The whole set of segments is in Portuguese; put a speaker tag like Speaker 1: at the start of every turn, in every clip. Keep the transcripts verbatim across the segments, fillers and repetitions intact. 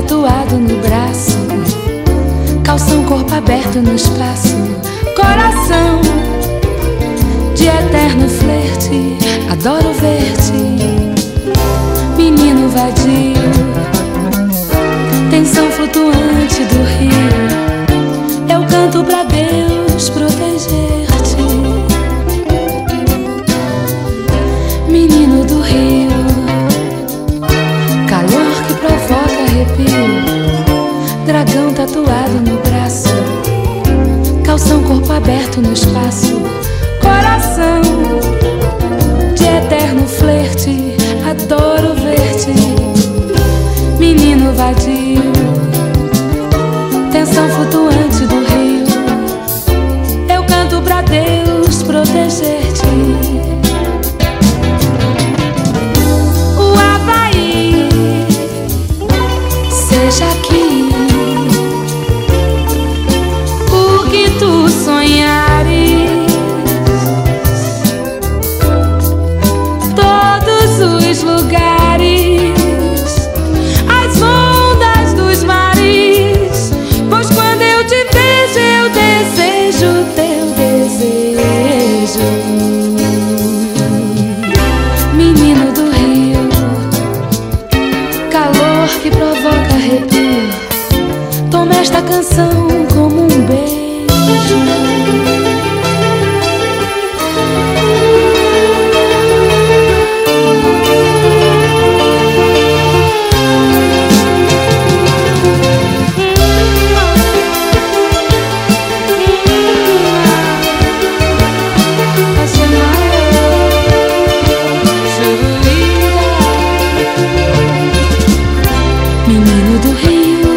Speaker 1: tatuado no braço, calção corpo aberto no espaço, coração de eterno flerte, adoro ver-te, menino vadio, tensão flutuante do rio, eu canto pra Deus proteger-te, menino do rio, calor que provoca arrepio, dragão tatuado no braço, calção corpo aberto no espaço, coração de eterno flerte, adoro ver-te, menino vadio, tensão flutuante do rio, eu canto pra Deus proteger-te. O Havaí, seja aqui o que tu sonhares, todos os lugares, as ondas dos mares, pois quando eu te vejo eu desejo teu desejo, menino do rio, calor que provoca arrepio, toma esta canção como um beijo. Menino do rio,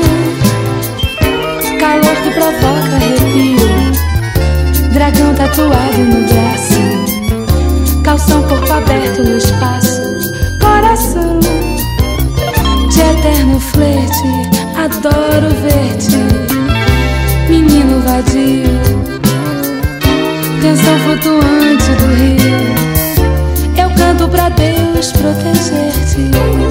Speaker 1: calor que provoca arrepio, dragão tatuado no braço, calção corpo aberto no espaço, coração de eterno flerte, adoro ver-te, menino vadio, tensão flutuante do rio, eu canto pra Deus proteger-te.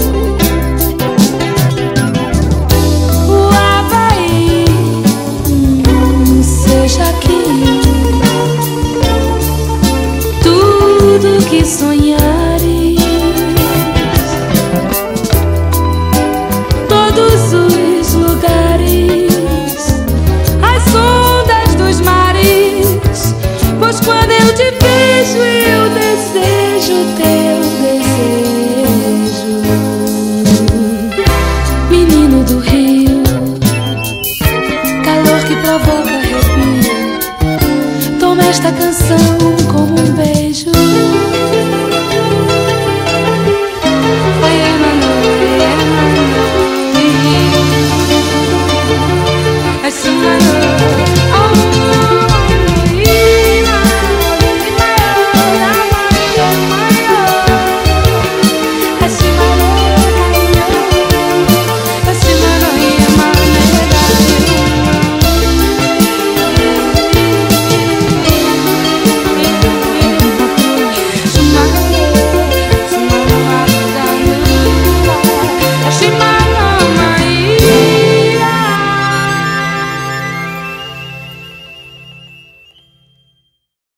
Speaker 1: Tudo que sonhares, todos os lugares, as ondas dos mares, pois quando eu te vejo